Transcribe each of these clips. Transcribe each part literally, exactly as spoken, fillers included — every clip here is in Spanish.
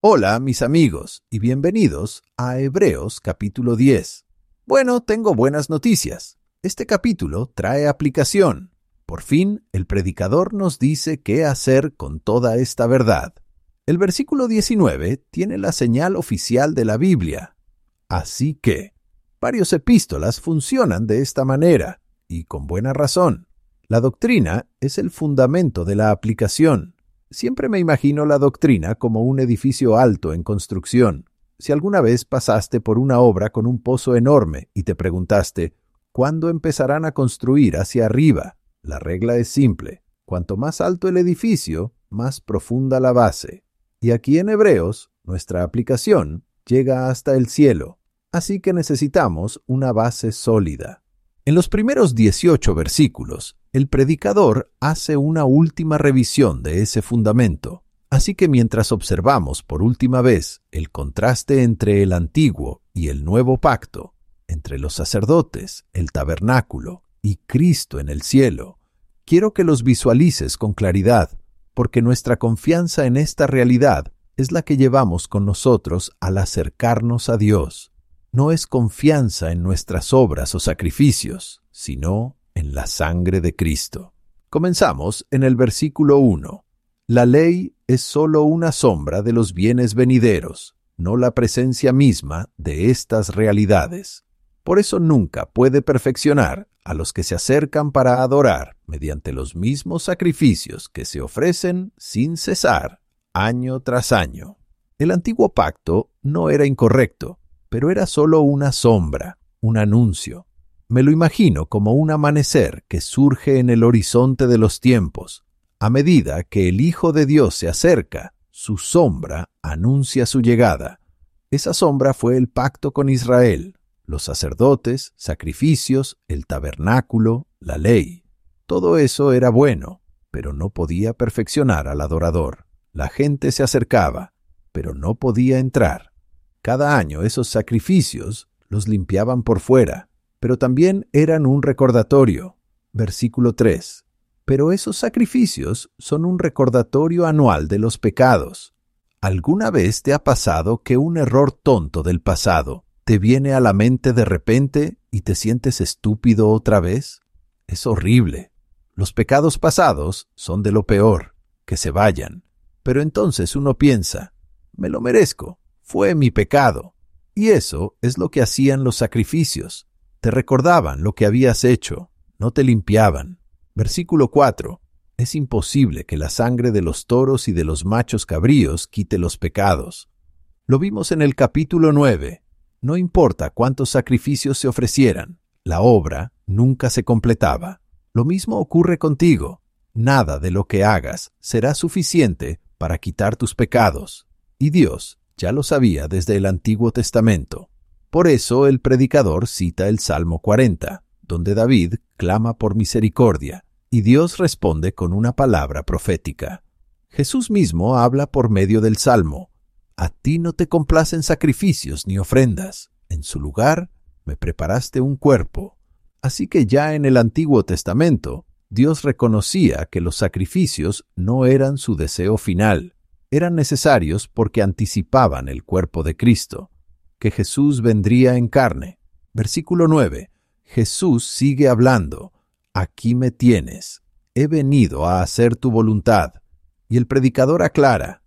Hola, mis amigos, y bienvenidos a Hebreos capítulo diez. Bueno, tengo buenas noticias. Este capítulo trae aplicación. Por fin, el predicador nos dice qué hacer con toda esta verdad. El versículo diecinueve tiene la señal oficial de la Biblia. Así que, varios epístolas funcionan de esta manera, y con buena razón. La doctrina es el fundamento de la aplicación. Siempre me imagino la doctrina como un edificio alto en construcción. Si alguna vez pasaste por una obra con un pozo enorme y te preguntaste, ¿cuándo empezarán a construir hacia arriba? La regla es simple. Cuanto más alto el edificio, más profunda la base. Y aquí en Hebreos, nuestra aplicación llega hasta el cielo. Así que necesitamos una base sólida. En los primeros dieciocho versículos, el predicador hace una última revisión de ese fundamento. Así que mientras observamos por última vez el contraste entre el antiguo y el nuevo pacto, entre los sacerdotes, el tabernáculo y Cristo en el cielo, quiero que los visualices con claridad, porque nuestra confianza en esta realidad es la que llevamos con nosotros al acercarnos a Dios. No es confianza en nuestras obras o sacrificios, sino en la sangre de Cristo. Comenzamos en el versículo uno. La ley es sólo una sombra de los bienes venideros, no la presencia misma de estas realidades. Por eso nunca puede perfeccionar a los que se acercan para adorar mediante los mismos sacrificios que se ofrecen sin cesar, año tras año. El antiguo pacto no era incorrecto, pero era solo una sombra, un anuncio. Me lo imagino como un amanecer que surge en el horizonte de los tiempos. A medida que el Hijo de Dios se acerca, su sombra anuncia su llegada. Esa sombra fue el pacto con Israel, los sacerdotes, sacrificios, el tabernáculo, la ley. Todo eso era bueno, pero no podía perfeccionar al adorador. La gente se acercaba, pero no podía entrar. Cada año esos sacrificios los limpiaban por fuera, pero también eran un recordatorio. Versículo tres. Pero esos sacrificios son un recordatorio anual de los pecados. ¿Alguna vez te ha pasado que un error tonto del pasado te viene a la mente de repente y te sientes estúpido otra vez? Es horrible. Los pecados pasados son de lo peor, que se vayan. Pero entonces uno piensa, me lo merezco. Fue mi pecado. Y eso es lo que hacían los sacrificios. Te recordaban lo que habías hecho, no te limpiaban. Versículo cuatro. Es imposible que la sangre de los toros y de los machos cabríos quite los pecados. Lo vimos en el capítulo nueve. No importa cuántos sacrificios se ofrecieran, la obra nunca se completaba. Lo mismo ocurre contigo. Nada de lo que hagas será suficiente para quitar tus pecados. Y Dios ya lo sabía desde el Antiguo Testamento. Por eso el predicador cita el Salmo cuarenta, donde David clama por misericordia, y Dios responde con una palabra profética. Jesús mismo habla por medio del Salmo. A ti no te complacen sacrificios ni ofrendas. En su lugar me preparaste un cuerpo. Así que ya en el Antiguo Testamento, Dios reconocía que los sacrificios no eran su deseo final. Eran necesarios porque anticipaban el cuerpo de Cristo, que Jesús vendría en carne. Versículo nueve. Jesús sigue hablando. Aquí me tienes. He venido a hacer tu voluntad. Y el predicador aclara.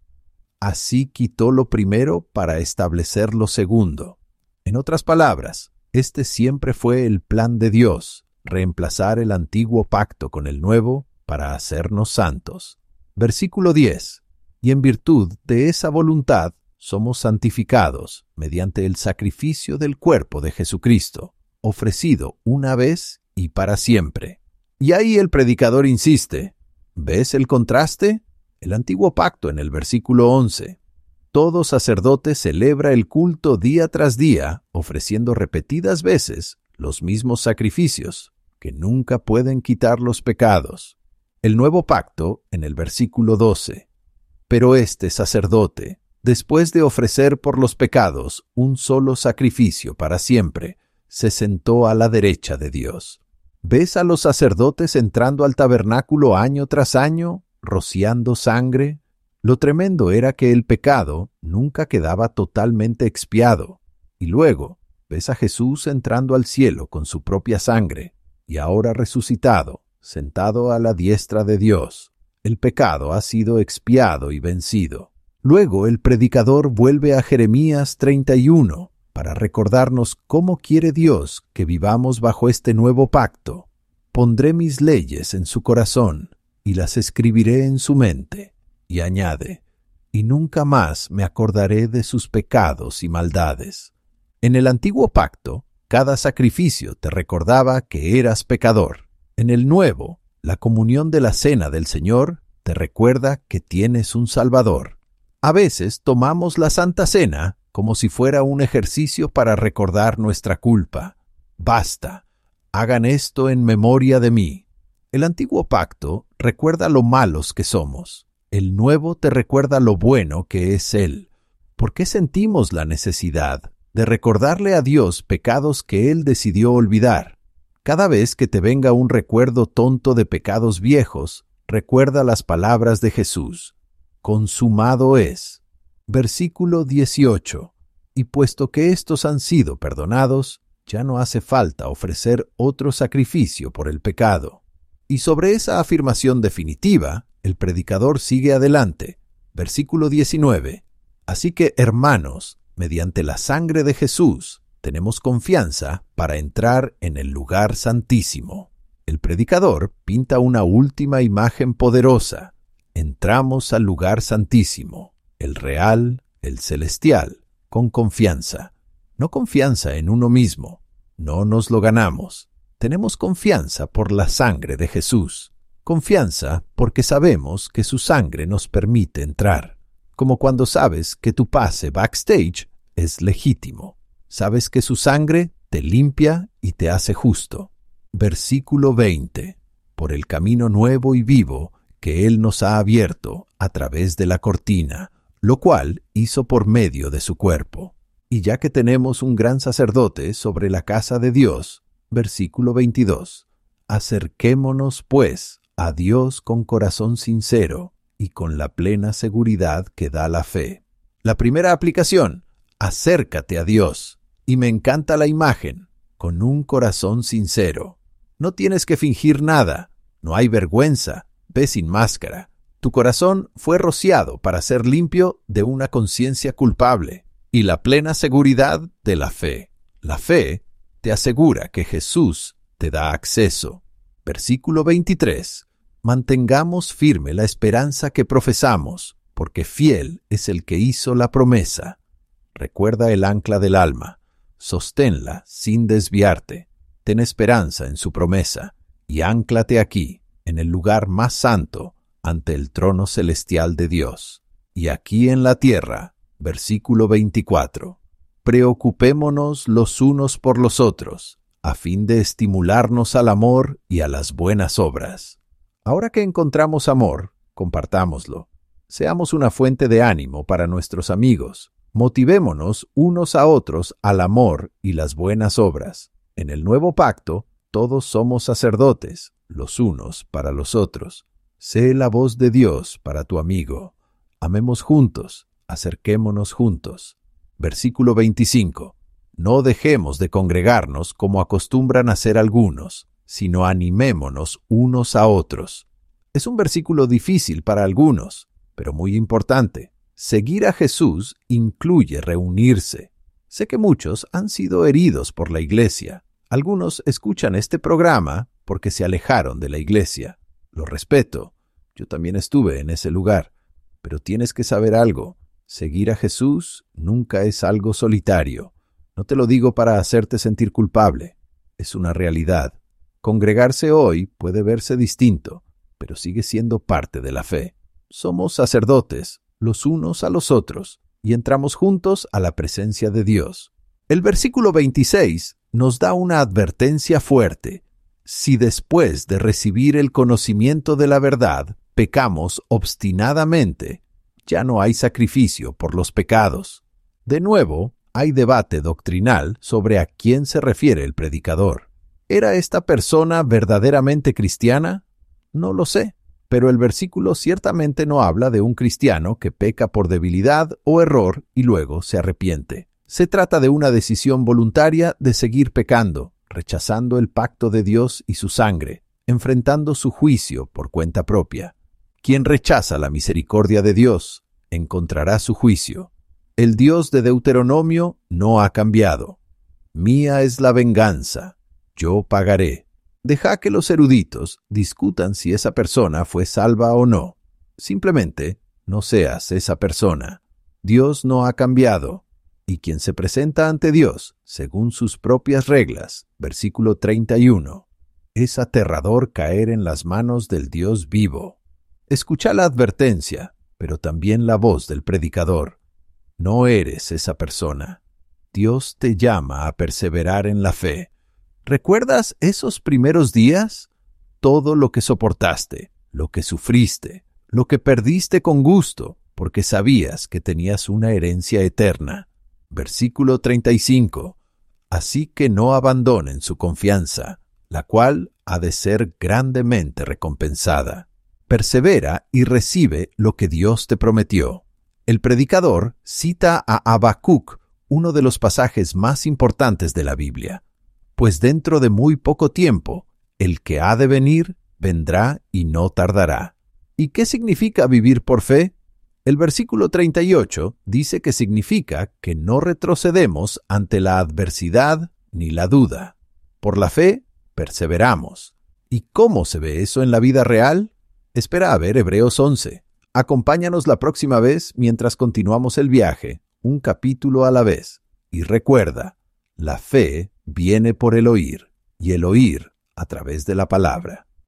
Así quitó lo primero para establecer lo segundo. En otras palabras, este siempre fue el plan de Dios, reemplazar el antiguo pacto con el nuevo para hacernos santos. Versículo diez. Y en virtud de esa voluntad somos santificados mediante el sacrificio del cuerpo de Jesucristo, ofrecido una vez y para siempre. Y ahí el predicador insiste. ¿Ves el contraste? El antiguo pacto en el versículo once. Todo sacerdote celebra el culto día tras día, ofreciendo repetidas veces los mismos sacrificios, que nunca pueden quitar los pecados. El nuevo pacto en el versículo doce. Pero este sacerdote, después de ofrecer por los pecados un solo sacrificio para siempre, se sentó a la derecha de Dios. ¿Ves a los sacerdotes entrando al tabernáculo año tras año, rociando sangre? Lo tremendo era que el pecado nunca quedaba totalmente expiado. Y luego ves a Jesús entrando al cielo con su propia sangre, y ahora resucitado, sentado a la diestra de Dios. El pecado ha sido expiado y vencido. Luego el predicador vuelve a Jeremías treinta y uno para recordarnos cómo quiere Dios que vivamos bajo este nuevo pacto. Pondré mis leyes en su corazón y las escribiré en su mente. Y añade, y nunca más me acordaré de sus pecados y maldades. En el antiguo pacto, cada sacrificio te recordaba que eras pecador. En el nuevo, la comunión de la cena del Señor te recuerda que tienes un Salvador. A veces tomamos la Santa Cena como si fuera un ejercicio para recordar nuestra culpa. Basta, hagan esto en memoria de mí. El antiguo pacto recuerda lo malos que somos. El nuevo te recuerda lo bueno que es Él. ¿Por qué sentimos la necesidad de recordarle a Dios pecados que Él decidió olvidar? Cada vez que te venga un recuerdo tonto de pecados viejos, recuerda las palabras de Jesús. Consumado es. Versículo dieciocho. Y puesto que estos han sido perdonados, ya no hace falta ofrecer otro sacrificio por el pecado. Y sobre esa afirmación definitiva, el predicador sigue adelante. Versículo diecinueve. Así que, hermanos, mediante la sangre de Jesús, tenemos confianza para entrar en el lugar santísimo. El predicador pinta una última imagen poderosa. Entramos al lugar santísimo, el real, el celestial, con confianza. No confianza en uno mismo. No nos lo ganamos. Tenemos confianza por la sangre de Jesús. Confianza porque sabemos que su sangre nos permite entrar. Como cuando sabes que tu pase backstage es legítimo. Sabes que su sangre te limpia y te hace justo. Versículo veinte. Por el camino nuevo y vivo que Él nos ha abierto a través de la cortina, lo cual hizo por medio de su cuerpo. Y ya que tenemos un gran sacerdote sobre la casa de Dios, versículo veintidós. Acerquémonos, pues, a Dios con corazón sincero y con la plena seguridad que da la fe. La primera aplicación, acércate a Dios. Y me encanta la imagen, con un corazón sincero. No tienes que fingir nada, no hay vergüenza, ve sin máscara. Tu corazón fue rociado para ser limpio de una conciencia culpable y la plena seguridad de la fe. La fe te asegura que Jesús te da acceso. Versículo veintitrés. Mantengamos firme la esperanza que profesamos, porque fiel es el que hizo la promesa. Recuerda el ancla del alma. Sosténla sin desviarte. Ten esperanza en su promesa y ánclate aquí, en el lugar más santo, ante el trono celestial de Dios. Y aquí en la tierra, versículo veinticuatro. Preocupémonos los unos por los otros, a fin de estimularnos al amor y a las buenas obras. Ahora que encontramos amor, compartámoslo. Seamos una fuente de ánimo para nuestros amigos. Motivémonos unos a otros al amor y las buenas obras. En el nuevo pacto, todos somos sacerdotes, los unos para los otros. Sé la voz de Dios para tu amigo. Amemos juntos, acerquémonos juntos. Versículo veinticinco. No dejemos de congregarnos como acostumbran hacer algunos, sino animémonos unos a otros. Es un versículo difícil para algunos, pero muy importante. Seguir a Jesús incluye reunirse. Sé que muchos han sido heridos por la iglesia. Algunos escuchan este programa porque se alejaron de la iglesia. Lo respeto. Yo también estuve en ese lugar. Pero tienes que saber algo. Seguir a Jesús nunca es algo solitario. No te lo digo para hacerte sentir culpable. Es una realidad. Congregarse hoy puede verse distinto, pero sigue siendo parte de la fe. Somos sacerdotes, los unos a los otros, y entramos juntos a la presencia de Dios. El versículo veintiséis nos da una advertencia fuerte. Si después de recibir el conocimiento de la verdad, pecamos obstinadamente, ya no hay sacrificio por los pecados. De nuevo, hay debate doctrinal sobre a quién se refiere el predicador. ¿Era esta persona verdaderamente cristiana? No lo sé. Pero el versículo ciertamente no habla de un cristiano que peca por debilidad o error y luego se arrepiente. Se trata de una decisión voluntaria de seguir pecando, rechazando el pacto de Dios y su sangre, enfrentando su juicio por cuenta propia. Quien rechaza la misericordia de Dios, encontrará su juicio. El Dios de Deuteronomio no ha cambiado. Mía es la venganza, yo pagaré. Deja que los eruditos discutan si esa persona fue salva o no. Simplemente no seas esa persona. Dios no ha cambiado, y quien se presenta ante Dios según sus propias reglas, versículo treinta y uno, es aterrador caer en las manos del Dios vivo. Escucha la advertencia, pero también la voz del predicador. No eres esa persona. Dios te llama a perseverar en la fe. ¿Recuerdas esos primeros días? Todo lo que soportaste, lo que sufriste, lo que perdiste con gusto, porque sabías que tenías una herencia eterna. Versículo treinta y cinco. Así que no abandonen su confianza, la cual ha de ser grandemente recompensada. Persevera y recibe lo que Dios te prometió. El predicador cita a Habacuc, uno de los pasajes más importantes de la Biblia. Pues dentro de muy poco tiempo, el que ha de venir, vendrá y no tardará. ¿Y qué significa vivir por fe? El versículo treinta y ocho dice que significa que no retrocedemos ante la adversidad ni la duda. Por la fe, perseveramos. ¿Y cómo se ve eso en la vida real? Espera a ver Hebreos once. Acompáñanos la próxima vez mientras continuamos el viaje, un capítulo a la vez. Y recuerda, la fe viene por el oír, y el oír a través de la palabra.